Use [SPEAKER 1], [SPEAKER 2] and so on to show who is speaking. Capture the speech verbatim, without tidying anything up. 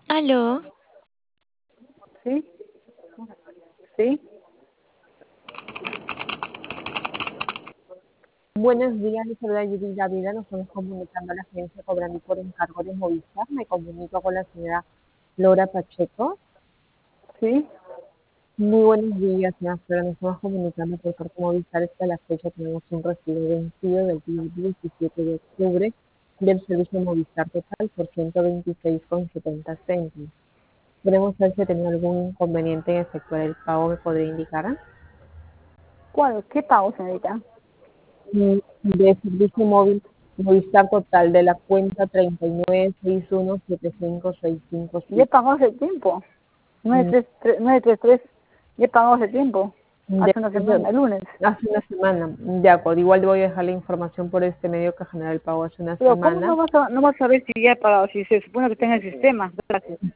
[SPEAKER 1] Aló,
[SPEAKER 2] ¿Sí? ¿Sí? Buenos días, les saluda Judy Dávila. Nos estamos comunicando a la agencia cobrando por encargo de Movistar. Me comunico con la señora Laura Pacheco. ¿Sí? Muy buenos días, señora Flora. Nos estamos comunicando por parte de Movistar. Es que a la fecha tenemos un recibo vencido del día diecisiete de octubre del servicio Movistar Total por ciento veintiséis con setenta céntimos. Queremos saber si tenía algún inconveniente en efectuar el pago. ¿Me podría indicar?
[SPEAKER 3] ¿Cuál? ¿Qué pago, señorita?
[SPEAKER 2] mm, de servicio móvil Movistar Total de la cuenta treinta y nueve sesenta y uno setenta y cinco sesenta y cinco
[SPEAKER 3] Ya he
[SPEAKER 2] siete.
[SPEAKER 3] pagado hace tiempo.
[SPEAKER 2] Mm,
[SPEAKER 3] nueve tres tres, nueve tres tres, ya he pagado hace tiempo.
[SPEAKER 2] de-
[SPEAKER 3] Hace una
[SPEAKER 2] de-
[SPEAKER 3] semana, el lunes.
[SPEAKER 2] Hace una semana, de acuerdo, igual le voy a dejar la información por este medio que generó el pago hace una
[SPEAKER 3] Pero ¿cómo
[SPEAKER 2] semana.
[SPEAKER 3] no vas a, no vas a ver si ya he pagado? Si se supone que está en el sistema. Gracias.